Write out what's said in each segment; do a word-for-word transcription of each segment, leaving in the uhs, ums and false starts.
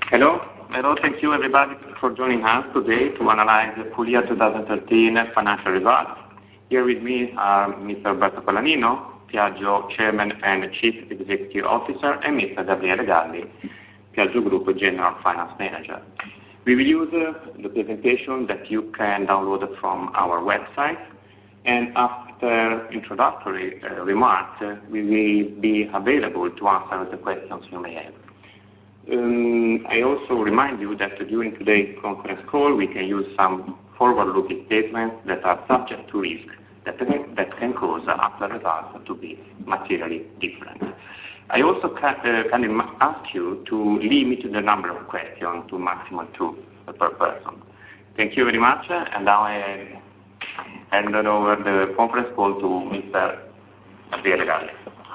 Hello. Hello. Thank you, everybody, for joining us today to analyze the full year twenty thirteen financial results. Here with me are Mister Alberto Colaninno, Piaggio Chairman and Chief Executive Officer, and Mister Gabriele Galli, Piaggio Group General Finance Manager. We will use uh, the presentation that you can download from our website, and after introductory uh, remarks, uh, we will be available to answer the questions you may have. Um, I also remind you that during today's conference call, we can use some forward-looking statements that are subject to risk that, that can cause actual results to be materially different. I also can, uh, can ask you to limit the number of questions to maximum two per person. Thank you very much, and now I hand over the conference call to Mister Gabriele Galli.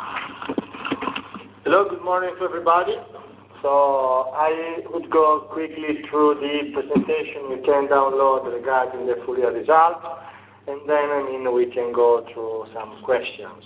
Hello, good morning to everybody. So I would go quickly through the presentation you can download regarding the full year results, and then I mean we can go through some questions.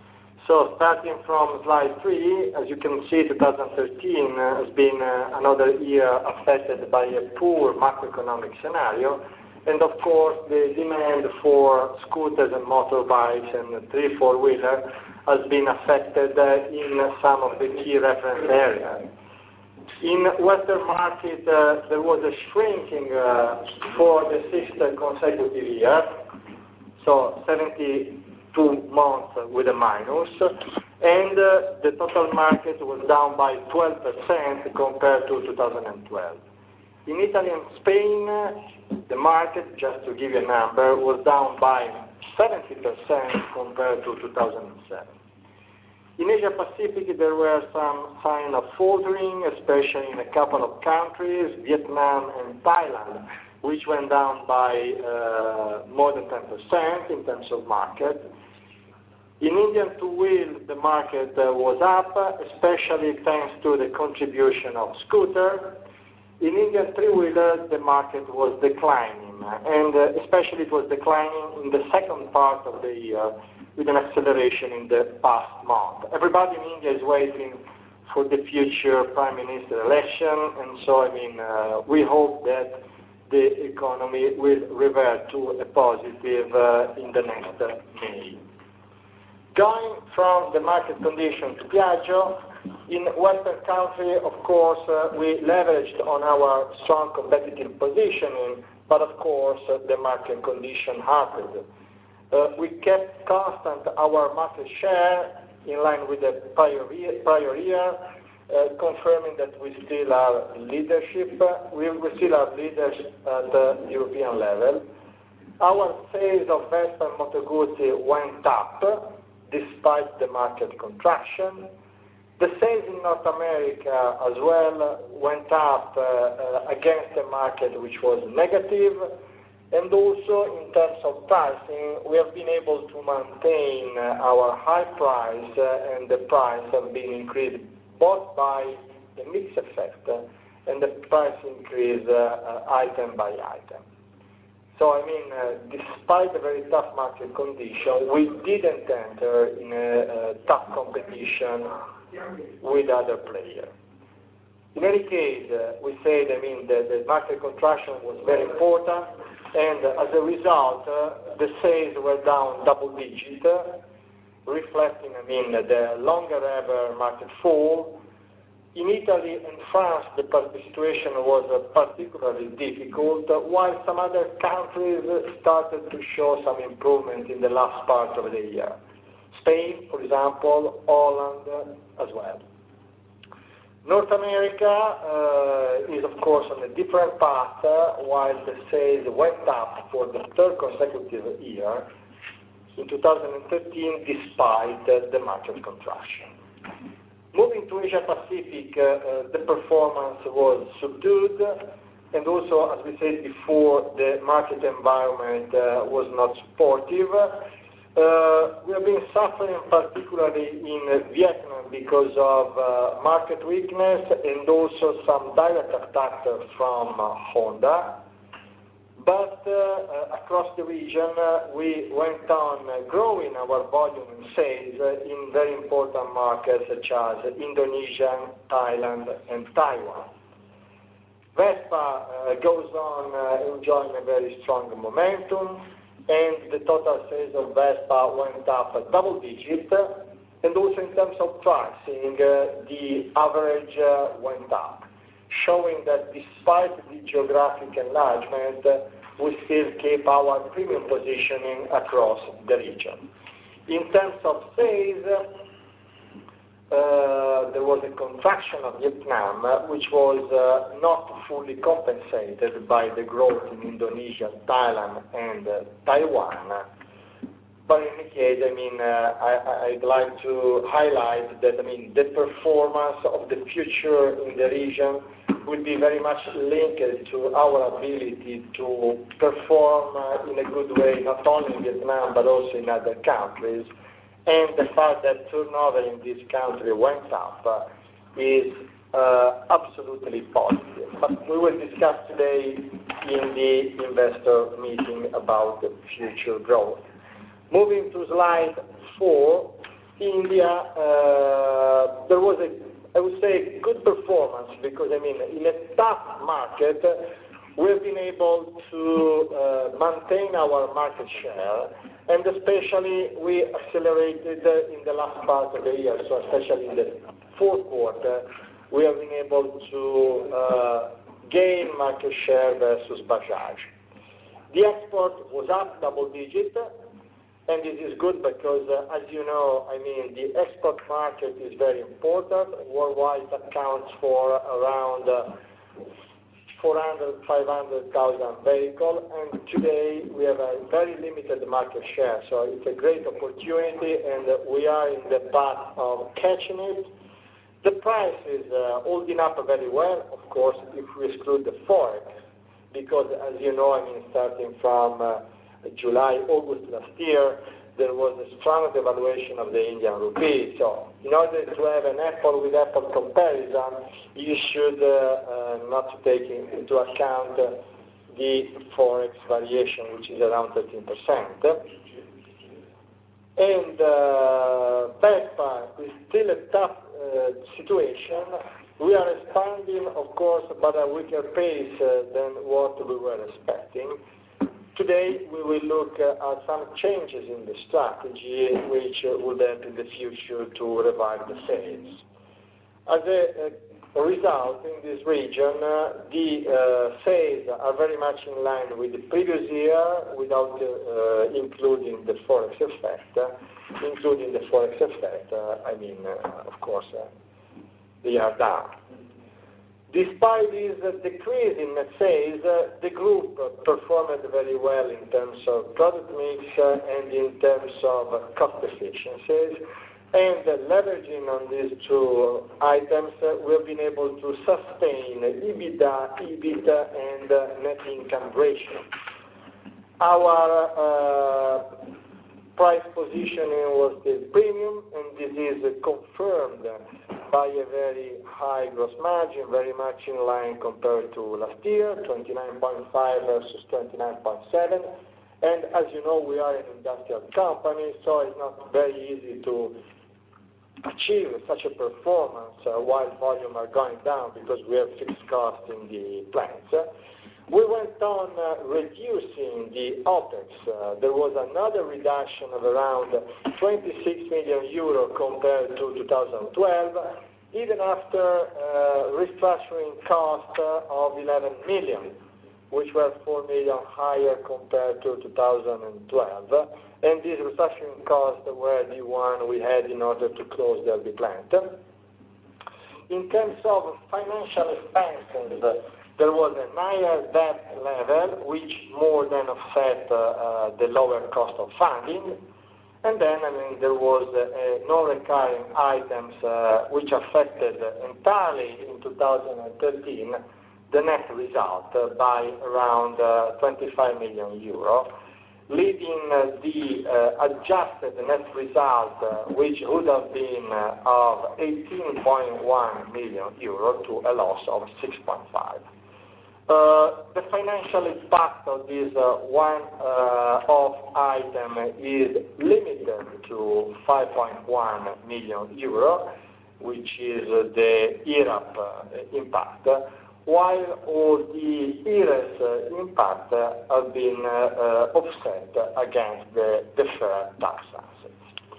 So starting from slide three, as you can see, twenty thirteen has been uh, another year affected by a poor macroeconomic scenario, and of course the demand for scooters and motorbikes and three, four-wheeler has been affected uh, in some of the key reference areas. In Western market, uh, there was a shrinking uh, for the sixth consecutive year, so seventy-two months with a minus, and uh, the total market was down by twelve percent compared to two thousand twelve. In Italy and Spain, the market, just to give you a number, was down by seventy percent compared to two thousand seven. In Asia Pacific, there were some signs of faltering, especially in a couple of countries, Vietnam and Thailand, which went down by uh, more than ten percent in terms of market. In Indian two-wheel, the market uh, was up, especially thanks to the contribution of scooter. In Indian three-wheeler, the market was declining, and uh, especially it was declining in the second part of the year, with an acceleration in the past month. Everybody in India is waiting for the future Prime Minister election, and so I mean, uh, we hope that the economy will revert to a positive uh, in the next uh, May. Going from the market condition to Piaggio, in Western country, of course, uh, we leveraged on our strong competitive positioning, but of course, uh, the market condition hardened. Uh, we kept constant our market share in line with the prior year, prior year uh, confirming that we still are leadership. We, we still are leaders at the European level. Our sales of Vespa and Moto Guzzi went up despite the market contraction. The sales in North America as well went up uh, uh, against a market which was negative. And also, in terms of pricing, we have been able to maintain our high price, uh, and the price have been increased both by the mix effect and the price increase uh, uh, item by item. So, I mean, uh, despite a very tough market condition, we didn't enter in a, a tough competition with other players. In any case, uh, we said, I mean, the, the market contraction was very important, and uh, as a result, uh, the sales were down double digit, uh, reflecting, I mean, the longer ever market fall. In Italy and France, the, the situation was uh, particularly difficult, uh, while some other countries started to show some improvement in the last part of the year. Spain, for example, Holland uh, as well. North America uh, is, of course, on a different path, uh, while the sales went up for the third consecutive year in two thousand thirteen, despite uh, the market contraction. Moving to Asia Pacific, uh, uh, the performance was subdued, and also, as we said before, the market environment uh, was not supportive. Uh, we have been suffering particularly in Vietnam because of uh, market weakness and also some direct attack from uh, Honda. But uh, uh, across the region, uh, we went on uh, growing our volume and sales uh, in very important markets such as Indonesia, Thailand, and Taiwan. Vespa uh, goes on uh, enjoying a very strong momentum, and the total sales of Vespa went up a double digit, and also in terms of pricing, uh, the average uh, went up, showing that despite the geographic enlargement, uh, we still keep our premium positioning across the region. In terms of sales, uh, there was a contraction of Vietnam, uh, which was uh, not fully compensated by the growth in Indonesia, Thailand, and uh, Taiwan. But in any case, I mean, uh, I, I'd like to highlight that, I mean, the performance of the future in the region will be very much linked to our ability to perform uh, in a good way, not only in Vietnam, but also in other countries. And the fact that turnover in this country went up uh, is uh, absolutely positive. But we will discuss today in the investor meeting about the future growth. Moving to slide four, India, uh, there was a, I would say, good performance because, I mean, in a tough market, we've been able to uh, maintain our market share, and especially we accelerated in the last part of the year, so especially in the fourth quarter, we have been able to uh, gain market share versus Bajaj. The export was up double digit, and this is good because, uh, as you know, I mean, the export market is very important. Worldwide accounts for around uh, four hundred, five hundred thousand vehicles, and today we have a very limited market share. So it's a great opportunity, and uh, we are in the path of catching it. The price is uh, holding up very well, of course, if we exclude the Forex, because, as you know, I mean, starting from uh, July, August last year, there was a strong devaluation of the Indian rupee. So in order to have an apple with apple comparison, you should uh, uh, not take in, into account uh, the Forex variation, which is around thirteen percent. And uh, Vespa is still a tough uh, situation. We are expanding, of course, but at a weaker pace uh, than what we were expecting. Today, we will look uh, at some changes in the strategy which uh, will help in the future to revive the sales. As a, a result, in this region, uh, the uh, sales are very much in line with the previous year without uh, including the Forex effect. Uh, including the Forex effect, uh, I mean, uh, of course, uh, they are down. Despite this uh, decrease in net sales, uh, the group uh, performed very well in terms of product mix uh, and in terms of uh, cost efficiencies. And uh, leveraging on these two items, uh, we have been able to sustain EBITDA, EBIT, and uh, net income ratio. Our uh, price positioning was the premium, and this is uh, confirmed by a very high gross margin, very much in line compared to last year, twenty-nine point five versus twenty-nine point seven. And as you know, we are an industrial company, so it's not very easy to achieve such a performance uh, while volume are going down because we have fixed costs in the plants. We went on uh, reducing the OPEX. Uh, there was another reduction of around twenty-six million euro compared to two thousand twelve, even after uh, restructuring costs uh, of eleven million, which were four million higher compared to two thousand twelve. And these restructuring costs were the one we had in order to close the L B plant. In terms of financial expenses, there was a higher debt level, which more than offset uh, uh, the lower cost of funding. And then, I mean, there was uh, non-recurring items uh, which affected entirely in two thousand thirteen the net result uh, by around uh, twenty-five million euro, leading uh, the uh, adjusted net result, uh, which would have been uh, of eighteen point one million euro to a loss of six point five. Uh, the financial impact of this uh, one-off uh, item is limited to five point one million euro, which is uh, the I R A P uh, impact, while all the I R E S uh, impact uh, have been uh, uh, offset against the deferred tax assets.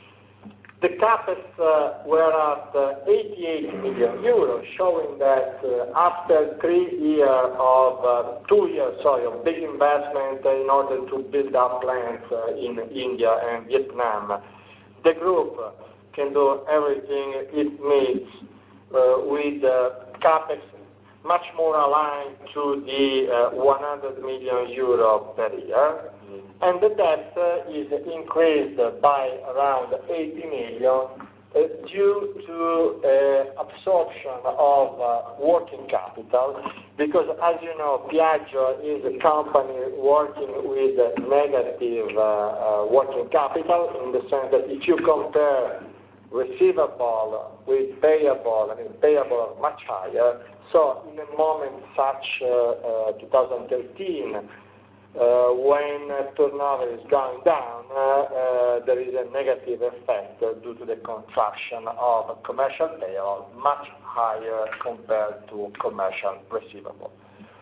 The CapEx uh, were at uh, eighty-eight million euros, showing that uh, after three years of, uh, two years, sorry, of big investment uh, in order to build up plants uh, in India and Vietnam, the group can do everything it needs uh, with uh, CapEx much more aligned to the uh, one hundred million euro per year. And the debt uh, is increased by around eighty million uh, due to uh, absorption of uh, working capital, because as you know, Piaggio is a company working with negative uh, uh, working capital, in the sense that if you compare receivable with payable, I mean payable are much higher. So in a moment such uh, uh, two thousand thirteen, Uh, when uh, turnover is going down, uh, uh, there is a negative effect uh, due to the contraction of commercial payable, much higher compared to commercial receivable.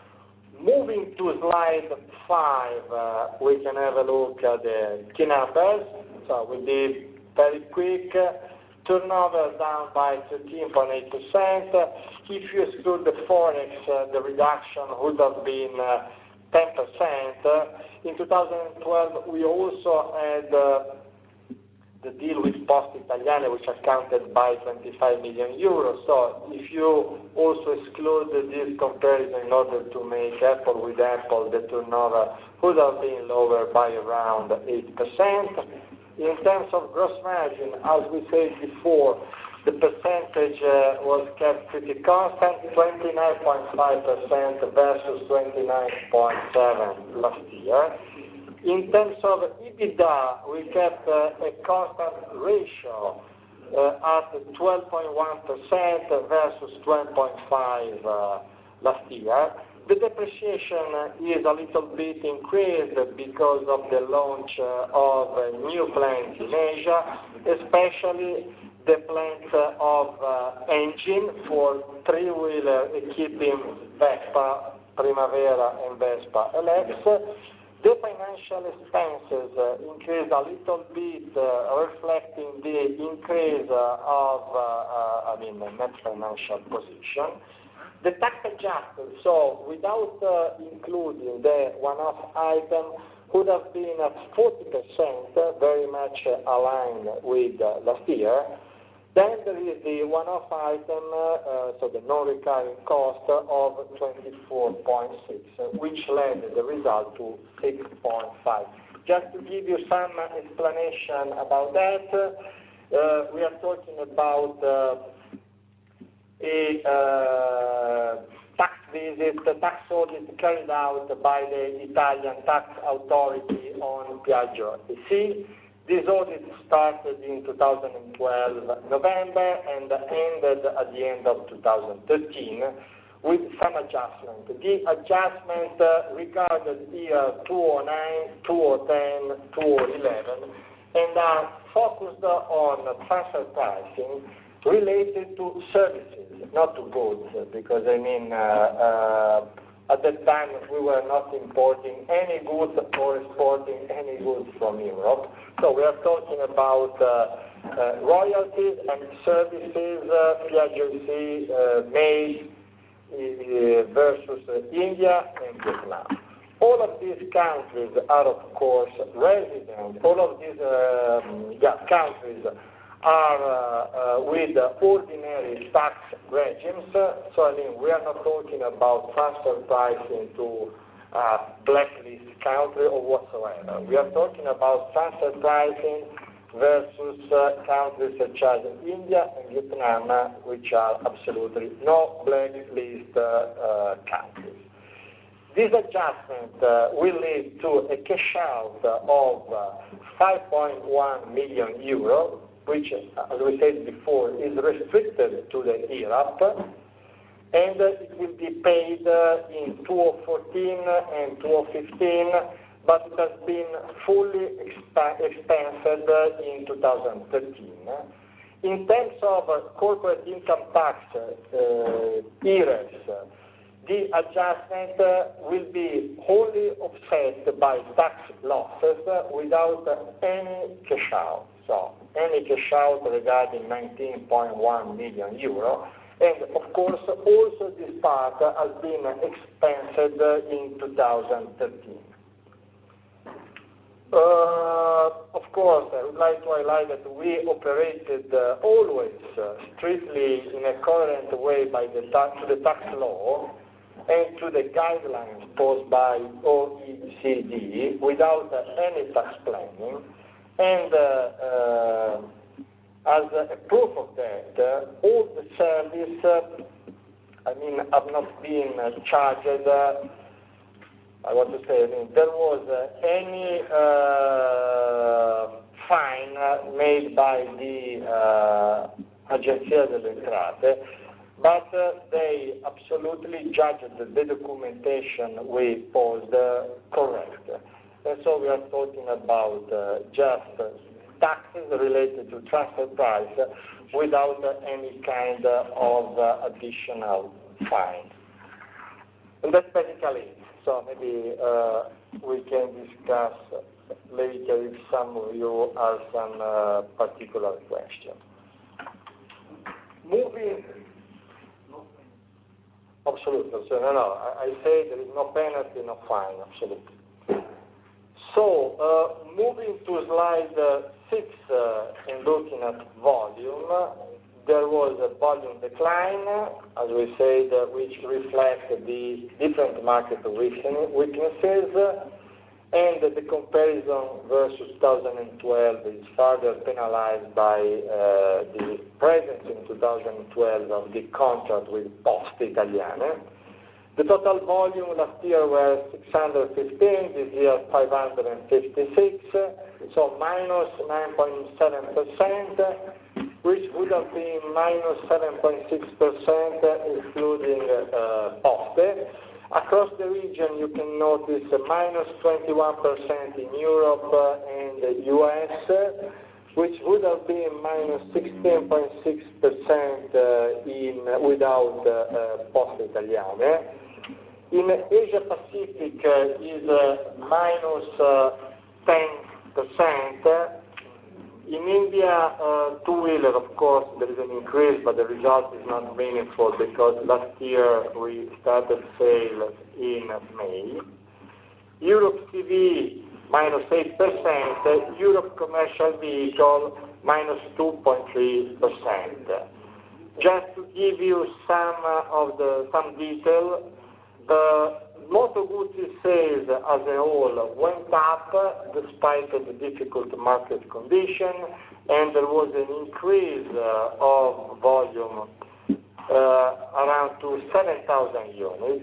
Moving to slide five, uh, we can have a look at the key numbers. So we'll be very quick. Turnover down by thirteen point eight percent. If you exclude the Forex, uh, the reduction would have been uh, ten percent. In two thousand twelve, we also had uh, the deal with Poste Italiane, which accounted by twenty-five million euros. So if you also exclude this comparison in order to make apple with apple, the turnover would have been lower by around eight percent. In terms of gross margin, as we said before, the percentage uh, was kept pretty constant, twenty-nine point five percent versus twenty-nine point seven percent last year. In terms of EBITDA, we kept uh, a constant ratio uh, at twelve point one percent versus twelve point five percent uh, last year. The depreciation is a little bit increased because of the launch uh, of uh, new plants in Asia, especially the plant of uh, engine for three-wheeler equipping Vespa Primavera and Vespa L X. The financial expenses uh, increased a little bit, uh, reflecting the increase uh, of, uh, uh, I mean, net financial position. The tax adjusted, so without uh, including the one-off item, would have been at forty percent, uh, very much uh, aligned with uh, last year. Then there is the one-off item, uh, uh, so the non-recurring cost of twenty-four point six, uh, which led the result to six point five. Just to give you some explanation about that, uh, we are talking about uh, a uh, tax visit, a tax audit carried out by the Italian tax authority on Piaggio E C. This audit started in two thousand twelve November and ended at the end of two thousand thirteen with some adjustment. The adjustment uh, regarded year two thousand nine, two thousand ten, two thousand eleven and are focused on transfer pricing related to services, not to goods, because I mean, uh, uh, at that time we were not importing any goods or exporting any goods from Europe. So we are talking about uh, uh, royalties and services, uh, Piaggio E C uh, made uh, versus uh, India and Vietnam. All of these countries are, of course, resident. All of these um, yeah, countries are uh, uh, with uh, ordinary tax regimes. So, I mean, we are not talking about transfer pricing to uh, blacklist country or whatsoever. We are talking about transfer pricing versus uh, countries such as India and Vietnam, uh, which are absolutely no blacklist uh, uh, countries. This adjustment uh, will lead to a cash out of uh, five point one million euro, which, as we said before, is restricted to the I R A P, and uh, it will be paid uh, in two thousand fourteen and two thousand fifteen, but it has been fully exp expensed uh, in two thousand thirteen. In terms of uh, corporate income tax, uh, I R E S, the adjustment uh, will be wholly offset by tax losses uh, without uh, any cash out. So any cash out regarding nineteen point one million euro. And of course, also this part uh, has been expensed uh, in two thousand thirteen. Uh, of course, I would like to highlight that we operated uh, always uh, strictly in a coherent way by the tax, to the tax law and to the guidelines posed by O E C D without uh, any tax planning. And uh, uh, as a proof of that, uh, all the service, uh, I mean, have not been uh, charged. Uh, I want to say, I mean, there was uh, any uh, fine uh, made by the uh, Agenzia delle Entrate, but uh, they absolutely judged the documentation we posed uh, correct. And so we are talking about uh, just uh, taxes related to transfer price uh, without uh, any kind uh, of uh, additional fine. And that's basically it. So maybe uh, we can discuss later if some of you have some uh, particular questions. Moving, absolutely. So no, no. I, I say there is no penalty, no fine. Absolutely. So uh, moving to slide uh, six uh, and looking at volume. There was a volume decline, as we said, uh, which reflects the different market weaknesses, and the comparison versus two thousand twelve is further penalized by uh, the presence in two thousand twelve of the contract with Poste Italiane. The total volume last year was six hundred fifteen, this year five hundred fifty-six, so minus nine point seven percent. Which would have been minus seven point six percent, including uh, Poste. Across the region, you can notice a minus twenty-one percent in Europe uh, and the U S, which would have been minus sixteen point six percent uh, in without uh, uh, Poste Italiane. In Asia Pacific, uh, is uh, minus uh, ten percent. In India, uh, two-wheeler, of course, there is an increase, but the result is not meaningful because last year we started sales in May. Europe C V, minus eight percent. Europe commercial vehicle, minus two point three percent. Just to give you some uh, of the some detail, the Moto Guzzi sales as a whole went up despite the difficult market condition, and there was an increase uh, of volume uh, around to seven thousand units.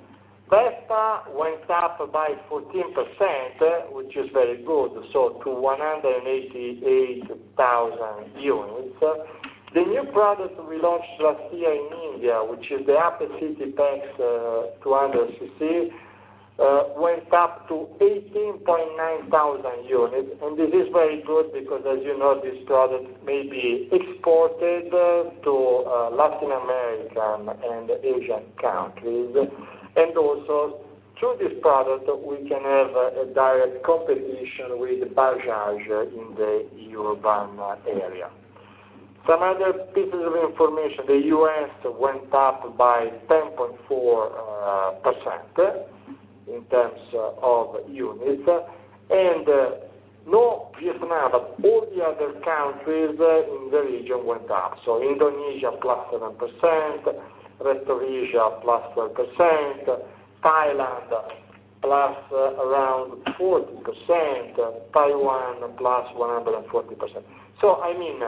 Vespa went up by fourteen percent, which is very good, so to one hundred eighty-eight thousand units. The new product we launched last year in India, which is the Ape City Pax uh, two hundred c c, uh, went up to eighteen point nine thousand units, and this is very good because, as you know, this product may be exported uh, to uh, Latin American and Asian countries, and also through this product we can have a, a direct competition with Bajaj in the urban area. Some other pieces of information, the U S went up by ten point four percent in terms uh, of units, and uh, no Vietnam, but all the other countries uh, in the region went up. So Indonesia plus seven percent, rest of Asia plus twelve percent, Thailand plus uh, around forty percent, Taiwan plus one hundred forty percent. So, I mean,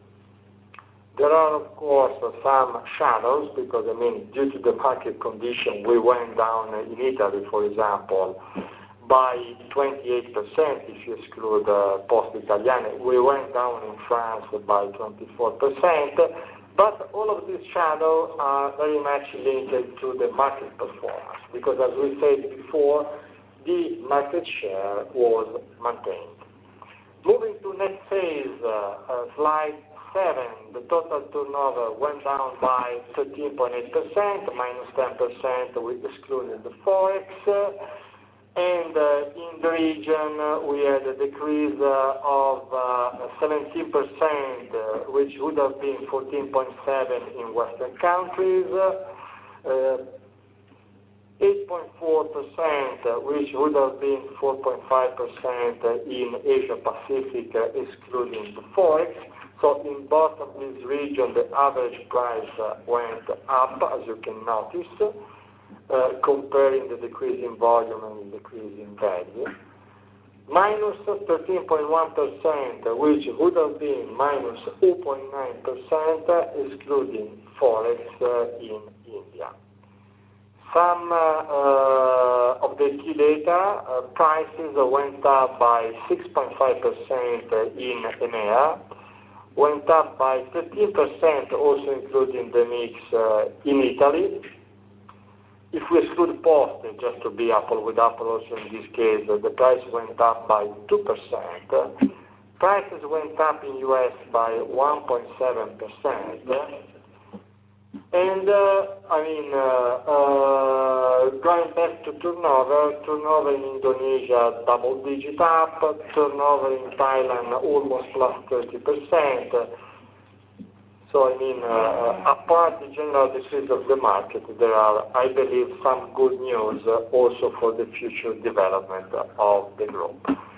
there are, of course, some shadows because, I mean, due to the market condition, we went down in Italy, for example, by twenty-eight percent if you exclude uh, Poste Italiane. We went down in France by twenty-four percent, but all of these shadows are very much linked to the market performance because, as we said before, the market share was maintained. Moving to net sales, uh, uh, slide seven, the total turnover went down by thirteen point eight percent, minus ten percent with excluding the Forex. And uh, in the region, uh, we had a decrease uh, of uh, seventeen percent, uh, which would have been fourteen point seven in Western countries, uh, eight point four percent, uh, which would have been four point five percent in Asia Pacific, uh, excluding the Forex. So in both of these regions, the average price uh, went up, as you can notice, uh, comparing the decrease in volume and the decrease in value. Minus thirteen point one percent, which would have been minus zero point nine percent, excluding Forex uh, in India. Some uh, uh, of the key data, uh, prices went up by six point five percent in E M E A, went up by thirteen percent, also including the mix uh, in Italy. If we exclude post, just to be apple with apple also in this case, uh, the price went up by two percent. Prices went up in U S by one point seven percent. And, uh, I mean, uh, uh, going back to turnover, turnover in Indonesia double-digit up, turnover in Thailand almost plus thirty percent. So, I mean, uh, apart the general decrease of the market, there are, I believe, some good news uh, also for the future development of the group.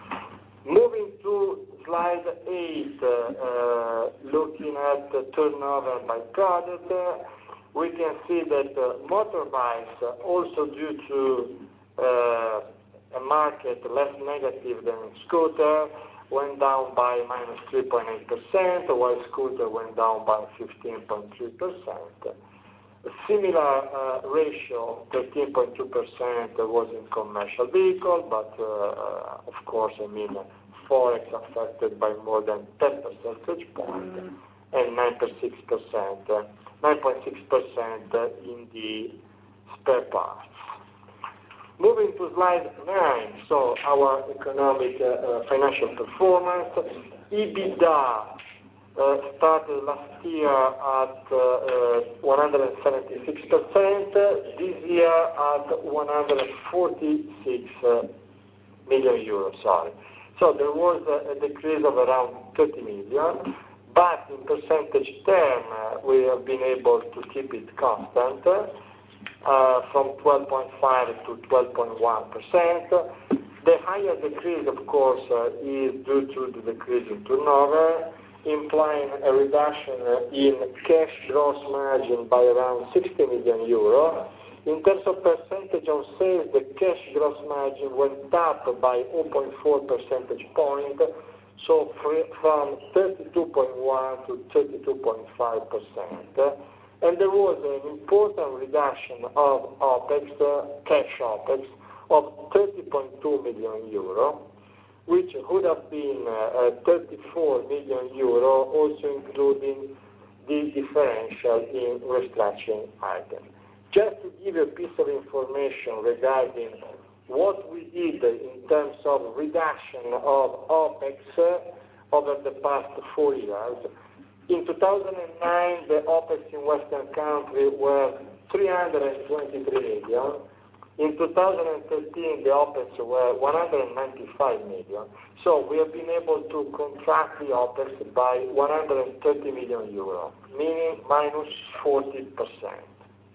Moving to slide eight, uh, uh, looking at the turnover by product, uh, we can see that uh, motorbikes, uh, also due to uh, a market less negative than scooter, went down by minus three point eight percent, while scooter went down by fifteen point three percent. A similar uh, ratio, thirteen point two percent, was in commercial vehicle, but uh, of course, I mean, Forex affected by more than ten percentage points, mm. and nine point six percent, uh, nine point six percent in the spare parts. Moving to slide nine, so our economic uh, financial performance. EBITDA uh, started last year at uh, uh, one hundred seventy-six percent, this year at one hundred forty-six million euros, sorry. So there was a, a decrease of around thirty million, but in percentage term, uh, we have been able to keep it constant. Uh, from twelve point five to twelve point one percent. The higher decrease, of course, uh, is due to the decrease in turnover, implying a reduction in cash gross margin by around sixty million euro. In terms of percentage of sales, the cash gross margin went up by zero point four percentage point, so from thirty-two point one to thirty-two point five percent. And there was an important reduction of OPEX, uh, cash OPEX, of thirty point two million euro, which would have been uh, thirty-four million euro, also including the differential in restructuring item. Just to give you a piece of information regarding what we did in terms of reduction of OPEX uh, over the past four years. In two thousand nine, the OPEX in Western countries were three hundred twenty-three million. In two thousand thirteen, the OPEX were one hundred ninety-five million. So we have been able to contract the OPEX by one hundred thirty million euro, meaning minus forty percent.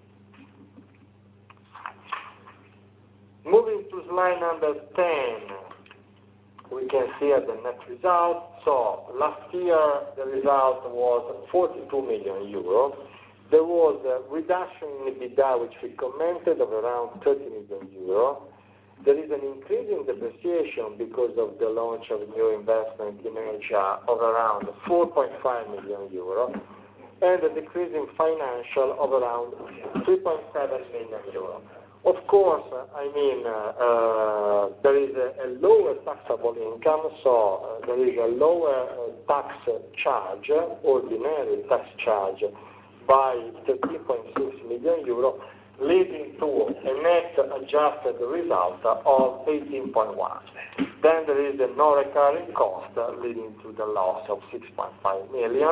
Moving to slide number ten, we can see the net result. So last year the result was forty-two million euro. There was a reduction in EBITDA, which we commented, of around thirty million euro. There is an increase in depreciation because of the launch of new investment in Asia of around four point five million euro, and a decrease in financial of around three point seven million euro. Of course, I mean, uh, uh, there is a, a lower taxable income, so uh, there is a lower uh, tax charge, ordinary tax charge, by thirteen point six million euro, leading to a net adjusted result of eighteen point one. Then there is the non-recurring cost uh, leading to the loss of six point five million.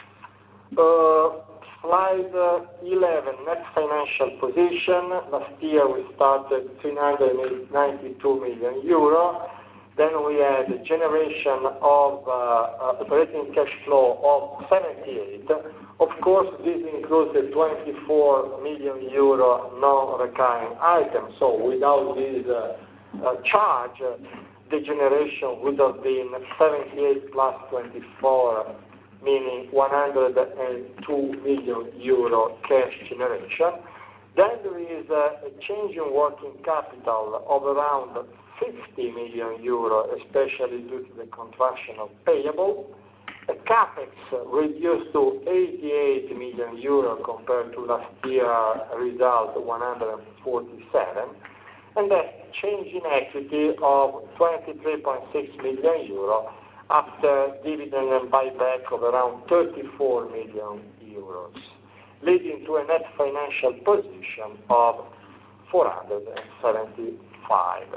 Uh, slide uh, eleven, net financial position. Last year we started three hundred ninety-two million euro. Then we had a generation of uh, uh, operating cash flow of seventy-eight. Of course, this includes the twenty-four million euro non-recurring item. So without this uh, uh, charge, uh, the generation would have been seventy-eight plus twenty-four, meaning one hundred two million euro cash generation. Then there is a, a change in working capital of around fifty million euro, especially due to the contraction of payable. The CapEx reduced to eighty-eight million euro compared to last year result one hundred forty-seven, and a change in equity of twenty-three point six million euro after dividend and buyback of around thirty-four million euros, leading to a net financial position of four hundred seventy-five.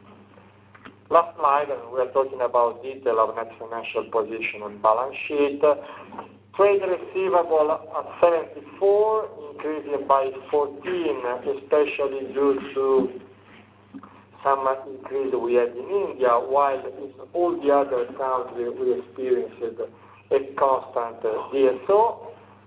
Last slide, and we are talking about detail of net financial position and balance sheet. Trade receivable at seventy-four, increasing by fourteen, especially due to some increase we had in India, while in all the other countries we experienced a constant D S O.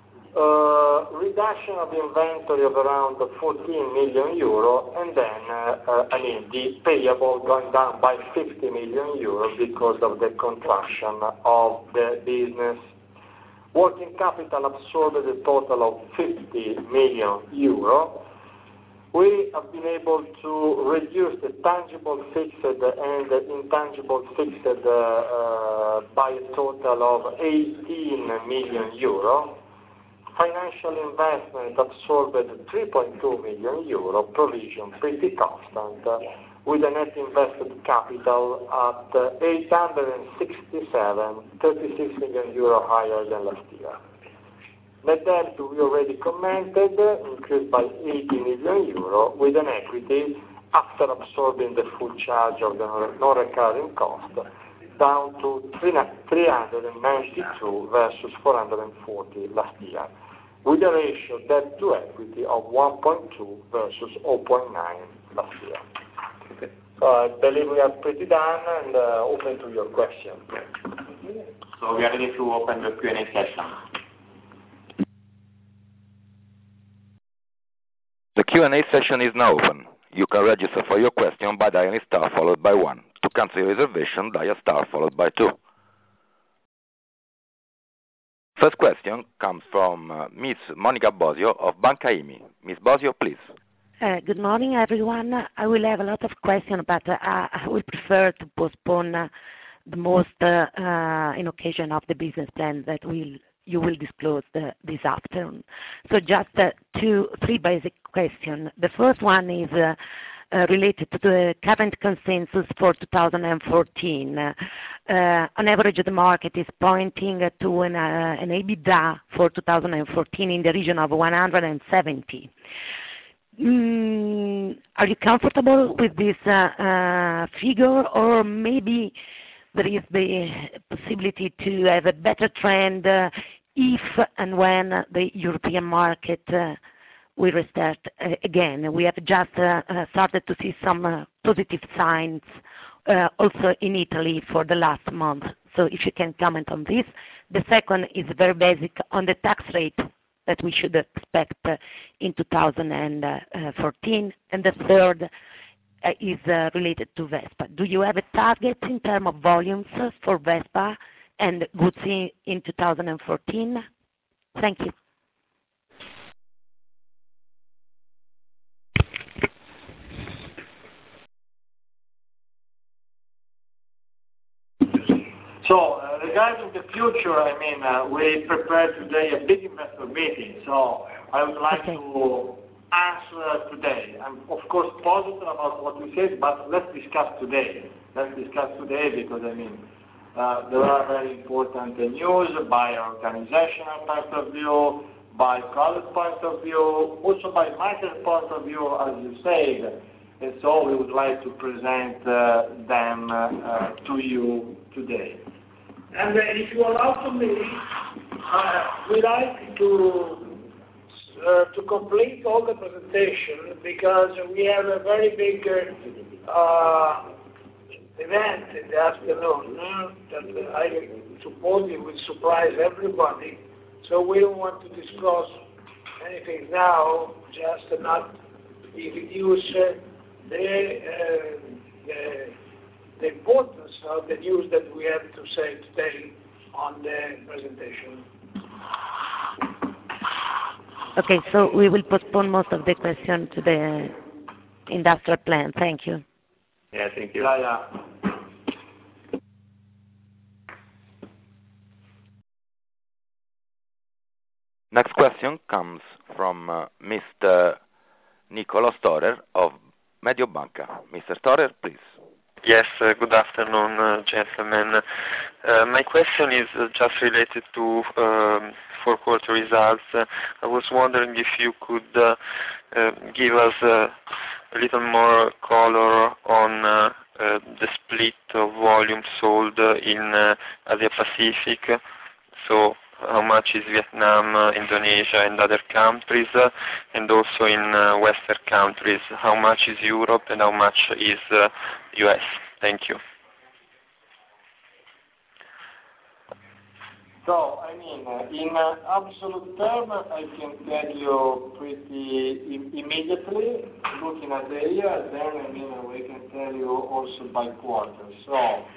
Uh, reduction of inventory of around fourteen million euro, and then, uh, uh, I mean, the payable going down by fifty million euro because of the contraction of the business. Working capital absorbed a total of fifty million euro. We have been able to reduce the tangible fixed and intangible fixed uh, uh, by a total of eighteen million euro. Financial investment absorbed three point two million euro, provision pretty constant, uh, with a net invested capital at uh, eight hundred sixty-seven, thirty-six million euro higher than last year. Net debt, we already commented, increased by eighty million euro, with an equity after absorbing the full charge of the non-recurring cost, down to three hundred ninety-two versus four hundred forty last year, with a ratio debt to equity of one point two versus zero point nine last year. Okay. So I believe we are pretty done and uh, open to your questions. So we are ready to open the Q and A session. The Q and A session is now open. You can register for your question by dialing star followed by one. To cancel your reservation, dial star followed by two. First question comes from uh, Miss Monica Bosio of Banca I M I. Miss Bosio, please. Uh, good morning, everyone. I will have a lot of questions, but uh, I will prefer to postpone uh, the most uh, uh, in occasion of the business plan that will you will disclose the, this afternoon. So just uh, two, three basic questions. The first one is uh, Uh, related to the current consensus for two thousand fourteen. Uh, on average, the market is pointing to an, uh, an EBITDA for two thousand fourteen in the region of one hundred seventy. Mm, are you comfortable with this uh, uh, figure, or maybe there is the possibility to have a better trend uh, if and when the European market uh, we restart uh, again? We have just uh, uh, started to see some uh, positive signs uh, also in Italy for the last month. So if you can comment on this. The second is very basic on the tax rate that we should expect uh, in two thousand fourteen. And the third uh, is uh, related to Vespa. Do you have a target in terms of volumes for Vespa and goods in, in two thousand fourteen? Thank you. So, uh, regarding the future, I mean, uh, we prepared today a big investor meeting, so I would like okay. to answer today. I'm, of course, positive about what we said, but let's discuss today. Let's discuss today because, I mean, uh, there are very important uh, news by organizational point of view, by college point of view, also by market point of view, as you said. and so we would like to present uh, them uh, to you today. And uh, if you allow to me, uh, we like to uh, to complete all the presentation because we have a very big uh, event in the afternoon uh, that I suppose it will surprise everybody. So we don't want to disclose anything now, just not introduce uh, the, uh, the the importance of the news that we have to say today on the presentation. Okay, so we will postpone most of the question to the industrial plan. Thank you. Yeah, thank you. Yeah, yeah. Next question comes from uh, Mister Niccolò Storer of Mediobanca. Mister Storer, please. Yes, uh, good afternoon, uh, gentlemen. Uh, my question is uh, just related to um, fourth quarter results. Uh, I was wondering if you could uh, uh, give us uh, a little more color on uh, uh, the split of volume sold uh, in uh, Asia Pacific. So how much is Vietnam, uh, Indonesia, and other countries, uh, and also in uh, Western countries, how much is Europe and how much is uh, U S? Thank you. So, I mean, uh, in uh, absolute terms, I can tell you pretty im- immediately, looking at the year, then, I mean, we can tell you also by quarter. So,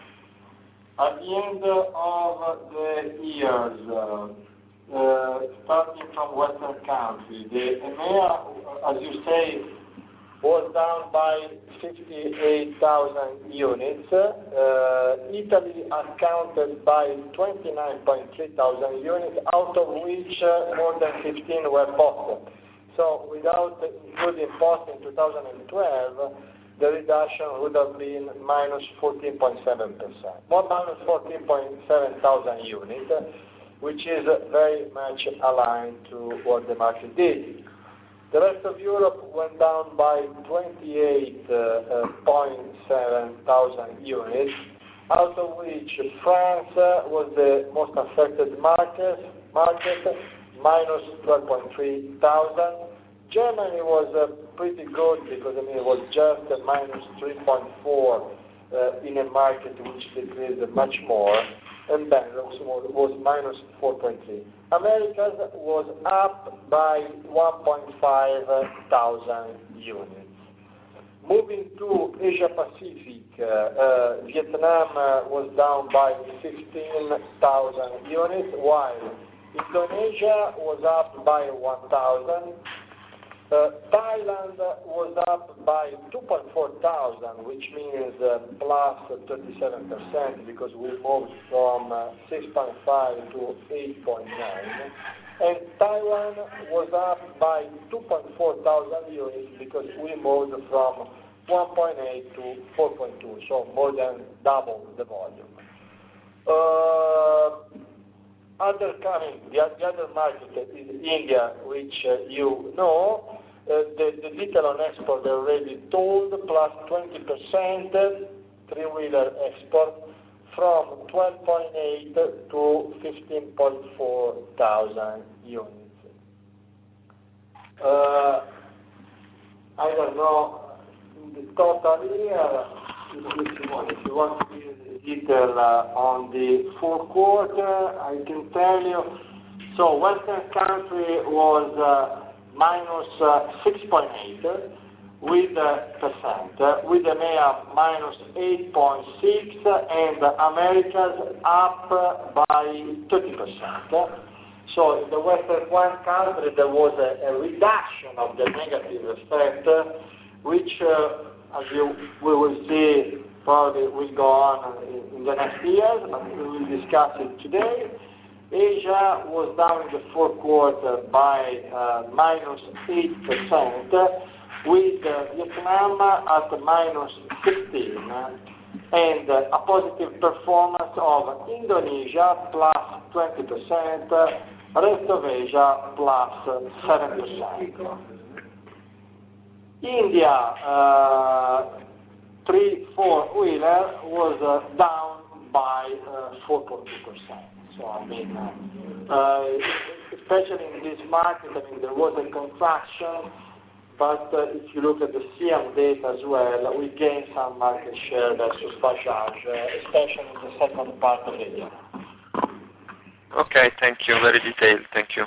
at the end of the years, uh, uh, starting from Western countries, the E M E A, as you say, was down by fifty-eight thousand units. Uh, Italy accounted by twenty-nine point three thousand units, out of which uh, more than fifteen were posted. So without including post in two thousand twelve, the reduction would have been minus fourteen point seven percent. More minus fourteen point seven thousand units, which is very much aligned to what the market did. The rest of Europe went down by twenty-eight point seven thousand units, out of which France uh, was the most affected market, market minus twelve point three thousand. Germany was uh, pretty good because I mean it was just a minus three point four uh, in a market which decreased much more, and Benelux was minus four point three. Americas was up by one point five thousand units. Moving to Asia Pacific, uh, uh, Vietnam uh, was down by fifteen thousand units, while Indonesia was up by one thousand. Uh, Thailand was up by two point four thousand, which means uh, plus thirty-seven percent because we moved from uh, six point five to eight point nine. And Taiwan was up by two point four thousand units because we moved from one point eight to four point two, so more than double the volume. Uh, Other coming, the, the other market is India, which uh, you know. Uh, the, the detail on export I already told, plus twenty percent three-wheeler export from twelve point eight to fifteen point four thousand units. Uh, I don't know the total here. If you want to give detail uh, on the fourth quarter, I can tell you. So Western country was uh, minus uh, six point eight with uh, percent, uh, with E M E A minus eight point six and Americas up by thirty percent. So in the Western one country there was a, a reduction of the negative effect, which uh, as you, we will see, probably will go on in, in the next years, but we will discuss it today. Asia was down in the fourth quarter by uh, minus eight percent, with uh, Vietnam at minus sixteen, and uh, a positive performance of Indonesia plus twenty percent, rest of Asia plus seven percent. India, uh, three, four-wheeler was uh, down by uh, four point two percent. So, I mean, uh, uh, especially in this market, I mean, there was a contraction, but uh, if you look at the C M data as well, we gained some market share versus Bajaj, uh, especially in the second part of the year. Okay, thank you. Very detailed. Thank you.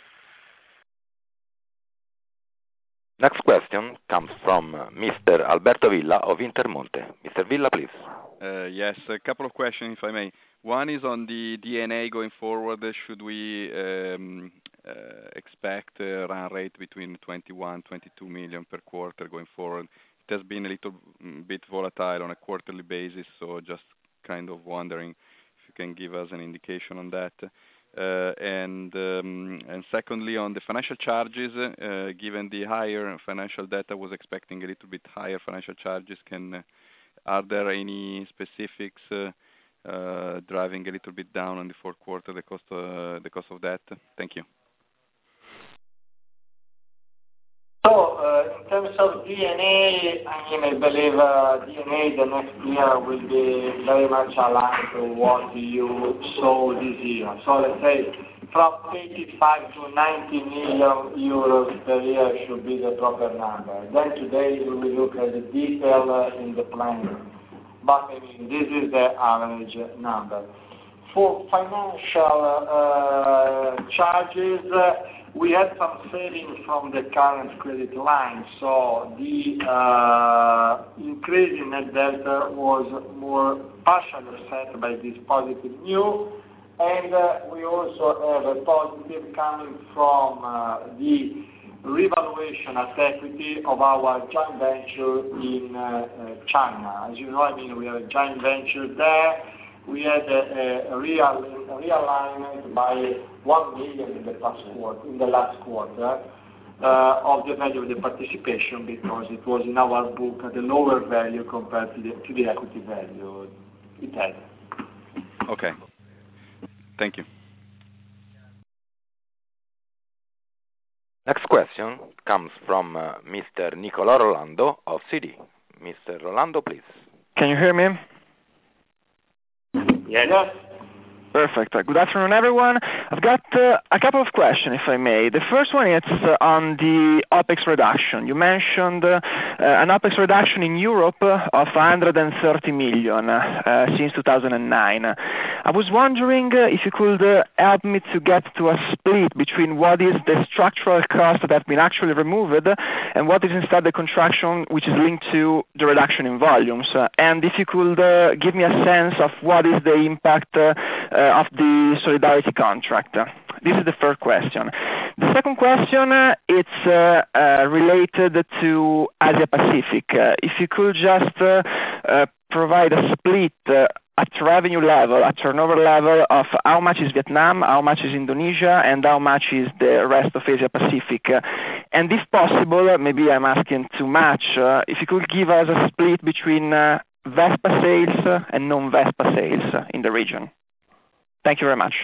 Next question comes from uh, Mister Alberto Villa of Intermonte. Mister Villa, please. Uh, yes, a couple of questions, if I may. One is on the D N A going forward. Should we um, uh, expect a run rate between twenty-one, twenty-two million per quarter going forward? It has been a little bit volatile on a quarterly basis, so just kind of wondering if you can give us an indication on that. Uh, and um, and secondly, on the financial charges, uh, given the higher financial debt, I was expecting a little bit higher financial charges. Can uh, are there any specifics uh, uh, driving a little bit down on the fourth quarter the cost uh, the cost of debt? Thank you. So, uh, in terms of D N A, I mean, I believe uh, D N A the next year will be very much aligned to what you saw this year. So, let's say from eighty-five to ninety million euros per year should be the proper number. Then today we will look at the detail uh, in the plan. But I mean, this is the average number. For financial uh, charges, uh, we had some savings from the current credit line, so the uh, increase in net debt was more partially offset by this positive news, and uh, we also have a positive coming from uh, the revaluation at equity of our joint venture in uh, uh, China. As you know, I mean, we have a joint venture there. We had a, a real a realignment by one million in the past quarter, in the last quarter, uh, of the value of the participation because it was in our book at a lower value compared to the to the equity value it had. Okay. Thank you. Next question comes from uh, Mister Nicolò Rolando of Citi. Mister Rolando, please. Can you hear me? Yes. Perfect. Uh, good afternoon, everyone. I've got uh, a couple of questions, if I may. The first one is uh, on the OPEX reduction. You mentioned uh, an OPEX reduction in Europe of one hundred thirty million uh, since two thousand nine. I was wondering uh, if you could uh, help me to get to a split between what is the structural cost that have been actually removed and what is instead the contraction which is linked to the reduction in volumes. Uh, and if you could uh, give me a sense of what is the impact uh, uh, of the solidarity contract. This is the first question. The second question, uh, it's uh, uh, related to Asia Pacific. Uh, if you could just uh, uh, provide a split uh, at revenue level, at turnover level, of how much is Vietnam, how much is Indonesia, and how much is the rest of Asia Pacific. Uh, and if possible, uh, maybe I'm asking too much, uh, if you could give us a split between uh, Vespa sales uh, and non-Vespa sales uh, in the region. Thank you very much.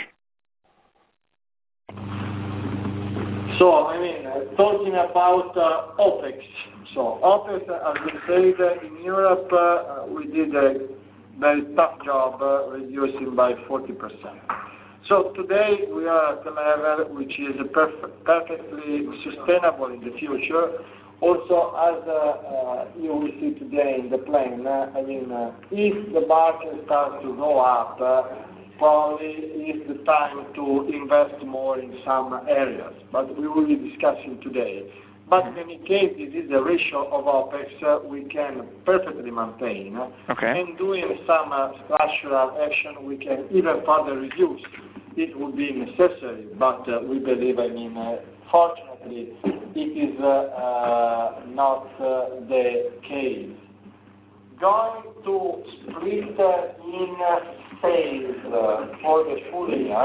So, I mean, uh, talking about uh, OPEX. So, OPEX, as we said, in Europe, uh, we did a very tough job uh, reducing by forty percent. So, today we are at a level which is perf- perfectly sustainable in the future. Also, as uh, uh, you will see today in the plan, uh, I mean, uh, if the market starts to go up, uh, probably is the time to invest more in some areas, but we will be discussing today. But in any case, this is a ratio of OPEX uh, we can perfectly maintain. Okay. And doing some uh, structural action, we can even further reduce. It would be necessary, but uh, we believe, I mean, uh, fortunately, it is uh, uh, not uh, the case. Going to split uh, in uh, sales uh, for the full year,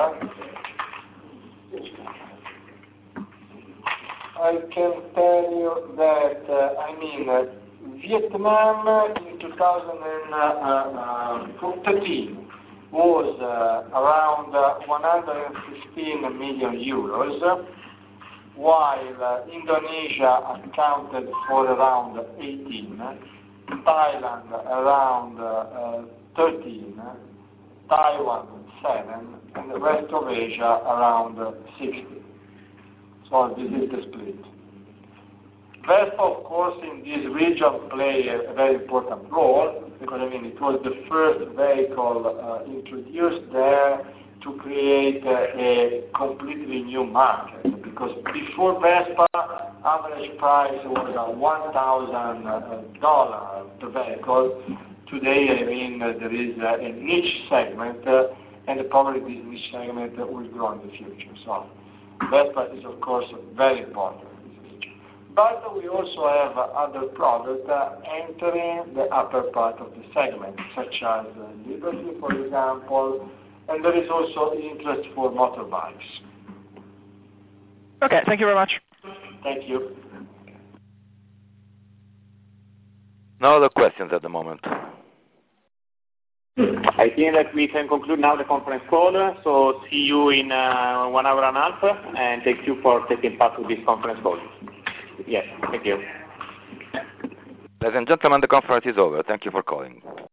I can tell you that, uh, I mean, uh, Vietnam in two thousand thirteen was uh, around uh, one hundred fifteen million euros, while uh, Indonesia accounted for around eighteen, Thailand around uh, thirteen, Taiwan seven, and the rest of Asia around uh, sixty. So this is the split. Vespa, of course, in this region play a very important role, because I mean it was the first vehicle uh, introduced there to create uh, a completely new market. Because before Vespa, average price was uh, one thousand dollars per vehicle. Today, I mean, uh, there is uh, a niche segment, uh, and probably this niche segment uh, will grow in the future. So Vespa is, of course, very important. But we also have other products uh, entering the upper part of the segment, such as uh, Liberty, for example, and there is also interest for motorbikes. Okay, thank you very much. Thank you. No other questions at the moment. I think that we can conclude now the conference call. So see you in uh, one hour and a half, and thank you for taking part in this conference call. Yes, thank you. Ladies and gentlemen, the conference is over. Thank you for calling.